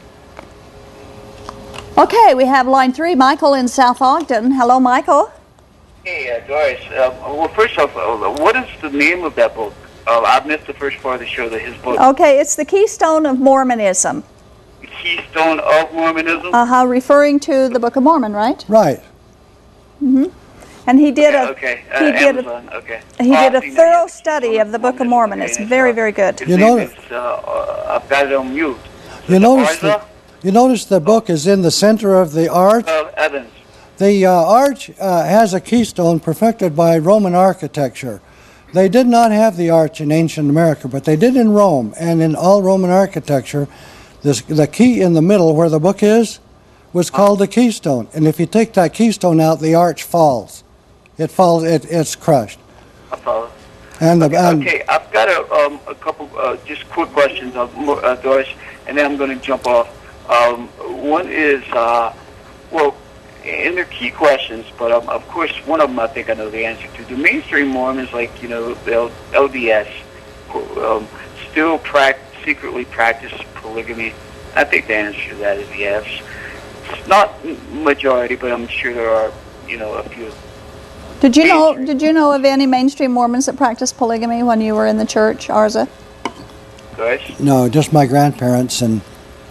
Okay, we have line 3, Michael in South Ogden. Hello, Michael. Hey, Doris. Well, first off, what is the name of that book? I missed the first part of the show, his book. Okay, it's The Keystone of Mormonism. The Keystone of Mormonism? Referring to the Book of Mormon, right? Right. And he did Amazon. Okay. he did a thorough study of the Book of Mormon. It's very, very good. You notice, I've got it on mute. you notice the book is in the center of the arch. Evans. The arch has a keystone perfected by Roman architecture. They did not have the arch in ancient America, but they did in Rome. And in all Roman architecture, the key in the middle where the book is was called the keystone. And if you take that keystone out, the arch falls. It falls. It's crushed. I follow. Okay, I've got a couple just quick questions, Doris, and then I'm going to jump off. One is, and they're key questions, but of course, one of them I think I know the answer to. Do mainstream Mormons, like the LDS, still secretly practice polygamy? I think the answer to that is yes. It's not majority, but I'm sure there are, a few. Did you know of any mainstream Mormons that practiced polygamy when you were in the church, Arza? No, just my grandparents, and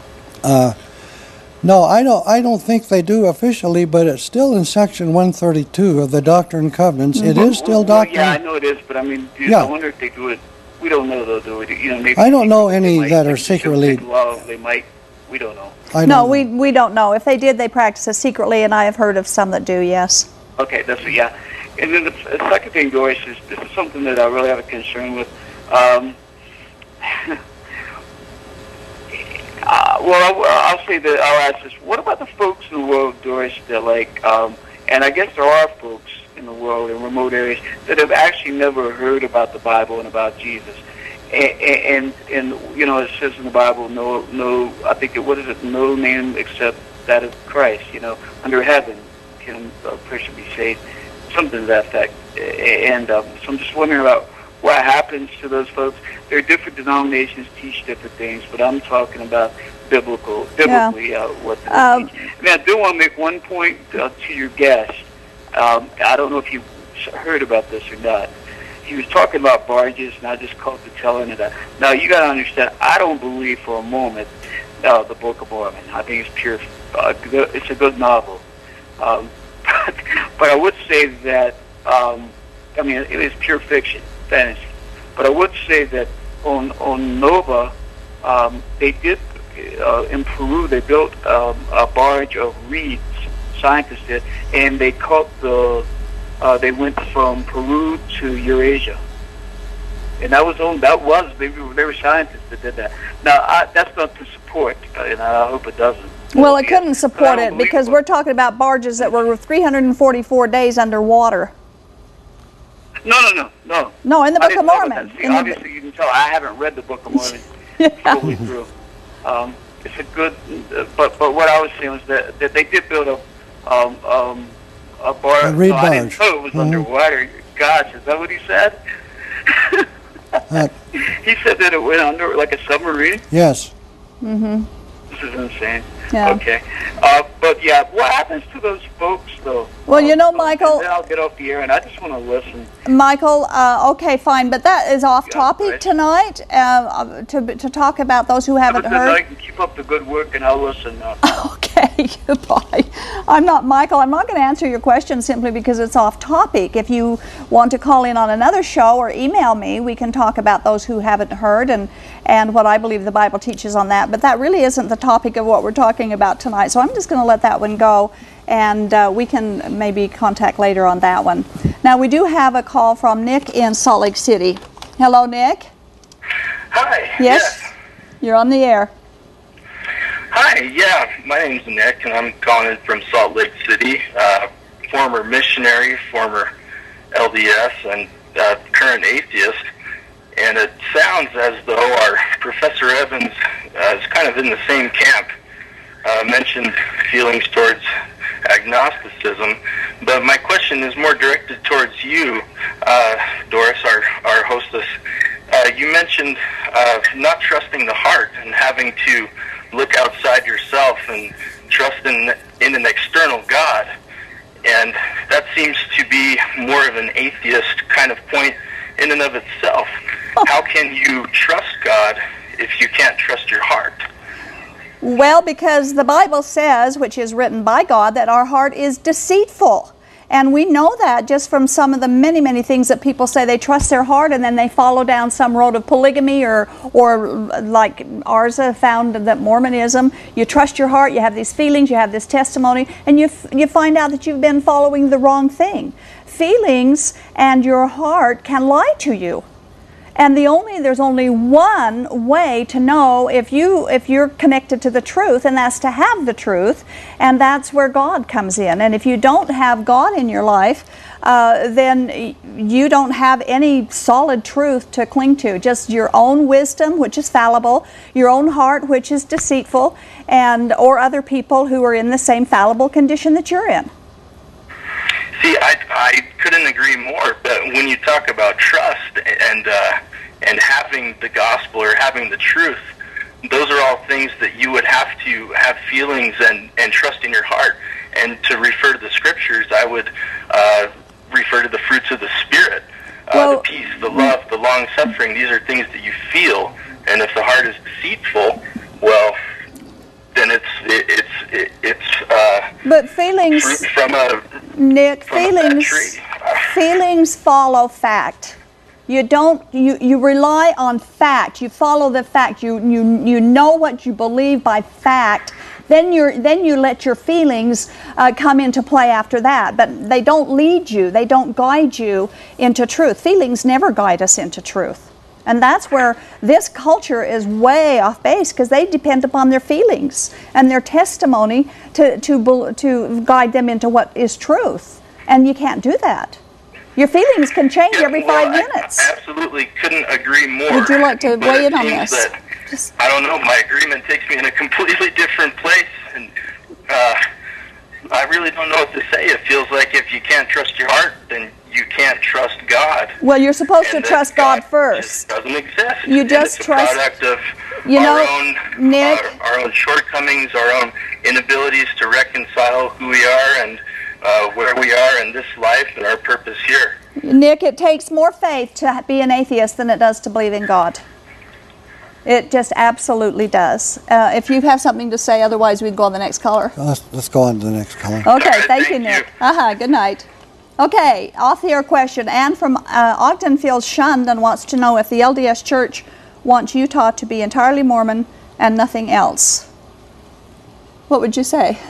no, I don't think they do officially, but it's still in Section 132 of the Doctrine and Covenants. It is still doctrine. Yeah, I know it is, but I mean, I wonder if they do it. We don't know though, do we? Maybe I don't know any that are secretly. They might. We don't know. We don't know. If they did, they practice it secretly, and I have heard of some that do. Yes. Okay, yeah. And then the second thing, Doris, is this is something that I really have a concern with. I'll say that I'll ask this. What about the folks in the world, Doris, that and I guess there are folks in the world in remote areas that have actually never heard about the Bible and about Jesus. And it says in the Bible, no, I think no name except that of Christ, under heaven can a person be saved, something to that effect. And so I'm just wondering about what happens to those folks. There are different denominations teach different things, but I'm talking about biblically what they teach. And I do want to make one point to your guest. I don't know if you heard about this or not. He was talking about barges, and I just caught the tail end of that. Now, you got to understand, I don't believe for a moment the Book of Mormon. I think it's pure. It's a good novel. But I would say that, it is pure fiction, fantasy. But I would say that on Nova, they did, in Peru, they built a barge of reeds, scientists did, and they caught they went from Peru to Eurasia. And they were scientists that did that. Now, that's not to support, and I hope it doesn't. Well, it couldn't support it because we're talking about barges that were 344 days underwater. No. No, in the Book of Mormon. See, obviously, you can tell I haven't read the Book of Mormon fully through. It's a good, but what I was saying was that they did build a barge. A reed barge. I didn't know it was underwater. Gosh, is that what he said? He said that it went under like a submarine? Yes. Mm-hmm. This is insane. Yeah. Okay. But yeah, what happens to those folks, though? Well, Michael... And then I'll get off the air, and I just want to listen. Michael, okay, fine, but that is off topic tonight, to talk about those who haven't heard. Keep up the good work, and I'll listen now. Okay, goodbye. I'm not going to answer your question simply because it's off topic. If you want to call in on another show or email me, we can talk about those who haven't heard and what I believe the Bible teaches on that. But that really isn't the topic of what we're talking about tonight, so I'm just going to let that one go, and we can maybe contact later on that one. Now, we do have a call from Nick in Salt Lake City. Hello, Nick. Hi. Yes. You're on the air. Hi, yeah, my name's Nick, and I'm calling in from Salt Lake City, former missionary, former LDS, and current atheist, and it sounds as though our Professor Evans is kind of in the same camp, mentioned feelings towards agnosticism, but my question is more directed towards you, Doris, our hostess. You mentioned not trusting the heart and having to look outside yourself and trust in an external God. And that seems to be more of an atheist kind of point in and of itself. How can you trust God if you can't trust your heart? Well, because the Bible says, which is written by God, that our heart is deceitful. And we know that just from some of the many, many things that people say they trust their heart and then they follow down some road of polygamy or like Arza found that Mormonism, you trust your heart, you have these feelings, you have this testimony, and you find out that you've been following the wrong thing. Feelings and your heart can lie to you. And there's only one way to know if you're connected to the truth, and that's to have the truth, and that's where God comes in. And if you don't have God in your life, then you don't have any solid truth to cling to. Just your own wisdom, which is fallible, your own heart, which is deceitful, or other people who are in the same fallible condition that you're in. See, I couldn't agree more. But when you talk about trust and having the gospel or having the truth, those are all things that you would have to have feelings and trust in your heart. And to refer to the scriptures, I would refer to the fruits of the Spirit, the peace, the love, the long-suffering. These are things that you feel. And if the heart is deceitful, well, then it's but feelings, fruit from a Nick, from a bad tree. feelings follow fact. You rely on fact. You follow the fact. You know what you believe by fact. Then you let your feelings come into play after that. But they don't lead you. They don't guide you into truth. Feelings never guide us into truth. And that's where this culture is way off base, because they depend upon their feelings and their testimony to guide them into what is truth. And you can't do that. Your feelings can change every 5 minutes. I absolutely couldn't agree more. Would you like to weigh in on this? I don't know. My agreement takes me in a completely different place, and I really don't know what to say. It feels like if you can't trust your heart, then you can't trust God. Well, you're supposed to trust God first. Just doesn't exist. You just it's trust. a product of Nick, our own shortcomings, our own inabilities to reconcile who we are and where we are in this life and our purpose here. Nick, it takes more faith to be an atheist than it does to believe in God. It just absolutely does. If you have something to say, otherwise we'd go on the next caller. Let's go on to the next caller. Okay, thank you, Nick. Good night. Okay, off-the-air question. Ann from Ogden feels shunned and wants to know if the LDS Church wants Utah to be entirely Mormon and nothing else. What would you say?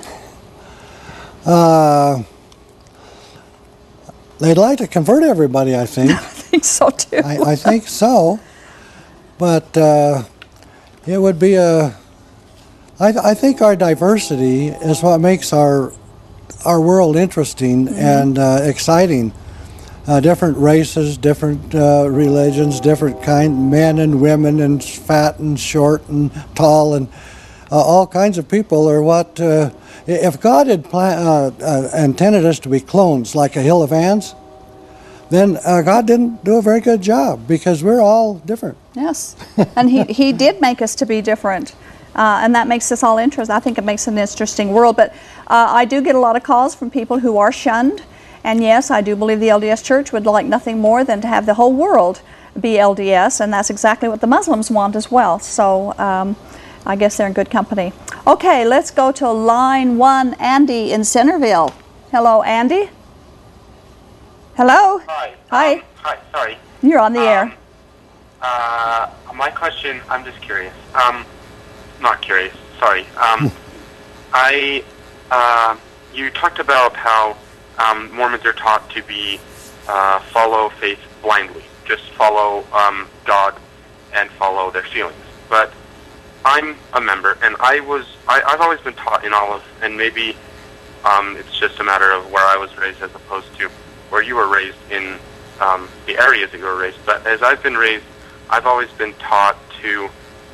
They'd like to convert everybody, I think. I think so, too. I think so. But it would be I think our diversity is what makes our world interesting and exciting. Different races, different religions, different men and women, and fat and short and tall, and all kinds of people are what... if God had intended us to be clones like a hill of ants, then God didn't do a very good job, because we're all different. Yes, and he did make us to be different. And that makes us all interesting. I think it makes an interesting world. But I do get a lot of calls from people who are shunned. And yes, I do believe the LDS Church would like nothing more than to have the whole world be LDS. And that's exactly what the Muslims want as well. So I guess they're in good company. Okay, let's go to line 1, Andy in Centerville. Hello, Andy. Hello. Hi. Hi. Hi, sorry. You're on the air. My question, I'm just curious. Not curious, sorry. You talked about how Mormons are taught to be follow faith blindly, just follow God and follow their feelings. But I'm a member, and I've always been taught in Olive, and maybe it's just a matter of where I was raised as opposed to where you were raised in the areas that you were raised. But as I've been raised, I've always been taught to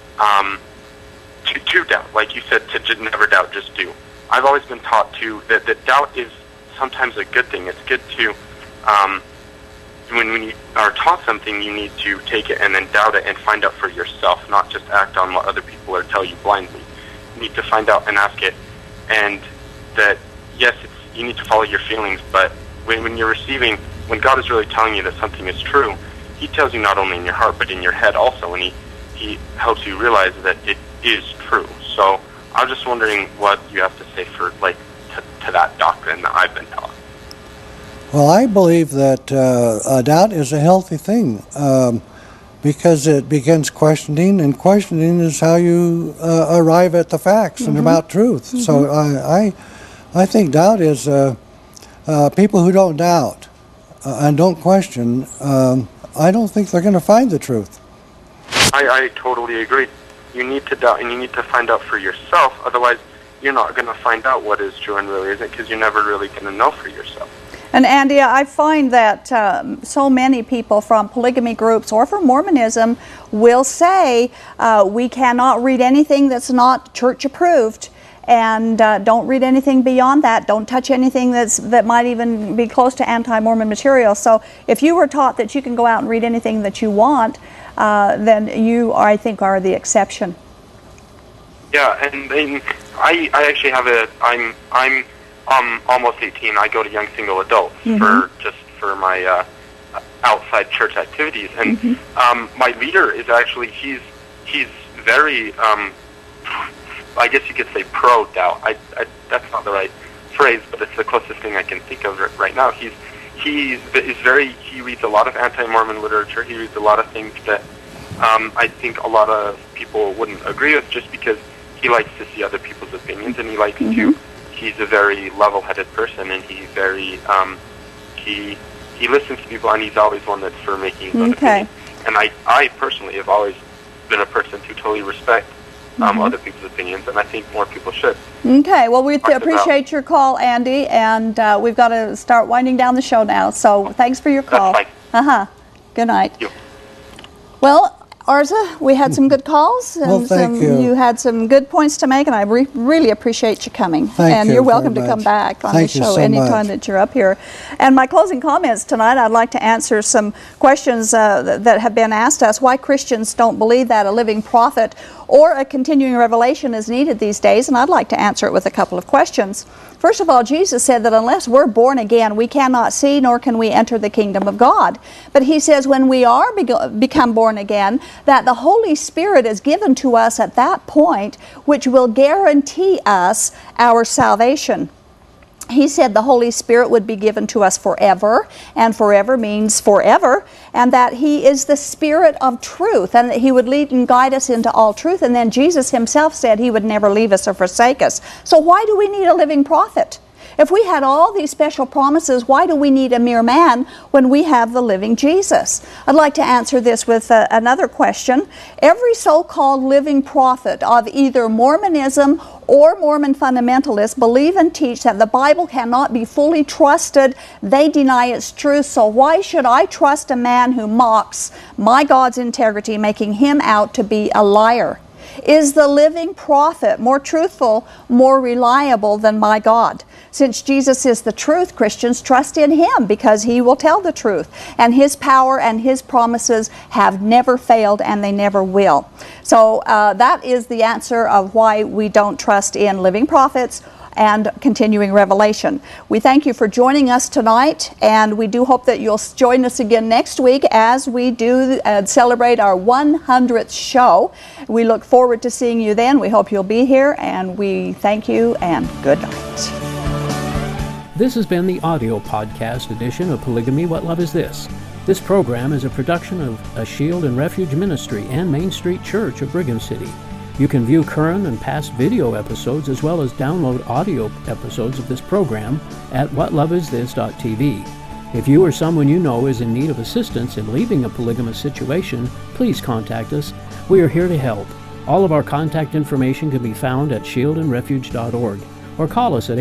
doubt, like you said, to just never doubt, just do. I've always been taught that doubt is sometimes a good thing. It's good to, when you are taught something, you need to take it and then doubt it and find out for yourself, not just act on what other people are telling you blindly. You need to find out and ask it, and that, yes, you need to follow your feelings, but when you're receiving, when God is really telling you that something is true, He tells you not only in your heart, but in your head also, and He helps you realize that it is true. So I was just wondering what you have to say for to that doctrine that I've been taught. Well, I believe that doubt is a healthy thing, because it begins questioning, and questioning is how you arrive at the facts and about truth. So I think doubt is people who don't doubt and don't question I don't think they're going to find the truth. I totally agree. You need to doubt, and you need to find out for yourself. Otherwise, you're not going to find out what is true and really isn't, because you're never really going to know for yourself. And Andy, I find that so many people from polygamy groups or from Mormonism will say we cannot read anything that's not church approved, and don't read anything beyond that. Don't touch anything that might even be close to anti-Mormon material. So if you were taught that you can go out and read anything that you want, then you, I think, are the exception. Yeah, and I actually have I'm almost 18. I go to young single adults for my outside church activities, and my leader is actually he's very I guess you could say pro-doubt. That's not the right phrase, but it's the closest thing I can think of right now. He reads a lot of anti-Mormon literature. He reads a lot of things that I think a lot of people wouldn't agree with, just because he likes to see other people's opinions, and he likes to. He's a very level-headed person, and he's very he listens to people, and he's always one that's for making his own opinion. And I personally have always been a person to totally respect other people's opinions, and I think more people should. Okay, well, we appreciate your call, Andy, and we've got to start winding down the show now, so thanks for your call. That's fine. Good night. Yep. Well, Arza, we had some good calls, and thank you. You had some good points to make, and I really appreciate you coming. Thank you. You're welcome to come back on the show anytime that you're up here. And my closing comments tonight, I'd like to answer some questions that have been asked us. Why Christians don't believe that a living prophet or a continuing revelation is needed these days, and I'd like to answer it with a couple of questions. First of all, Jesus said that unless we're born again, we cannot see nor can we enter the kingdom of God. But he says when we are become born again, that the Holy Spirit is given to us at that point, which will guarantee us our salvation. He said the Holy Spirit would be given to us forever, and forever means forever, and that He is the Spirit of truth, and that He would lead and guide us into all truth. And then Jesus Himself said He would never leave us or forsake us. So why do we need a living prophet? If we had all these special promises, why do we need a mere man when we have the living Jesus? I'd like to answer this with another question. Every so-called living prophet of either Mormonism or Mormon fundamentalists believe and teach that the Bible cannot be fully trusted. They deny its truth. So why should I trust a man who mocks my God's integrity, making him out to be a liar? Is the living prophet more truthful, more reliable than my God? Since Jesus is the truth, Christians trust in Him because He will tell the truth. And His power and His promises have never failed, and they never will. So that is the answer of why we don't trust in living prophets and continuing revelation. We thank you for joining us tonight, and we do hope that you'll join us again next week as we do celebrate our 100th show. We look forward to seeing you then. We hope you'll be here, and we thank you, and good night. This has been the audio podcast edition of Polygamy, What Love Is This? This program is a production of a Shield and Refuge Ministry and Main Street Church of Brigham City. You can view current and past video episodes as well as download audio episodes of this program at whatloveisthis.tv. If you or someone you know is in need of assistance in leaving a polygamous situation, please contact us. We are here to help. All of our contact information can be found at shieldandrefuge.org or call us at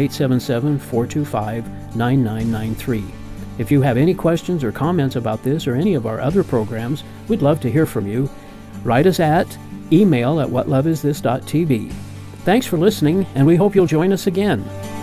877-425-9993. If you have any questions or comments about this or any of our other programs, we'd love to hear from you. Write us at email@whatloveisthis.tv. Thanks for listening, and we hope you'll join us again.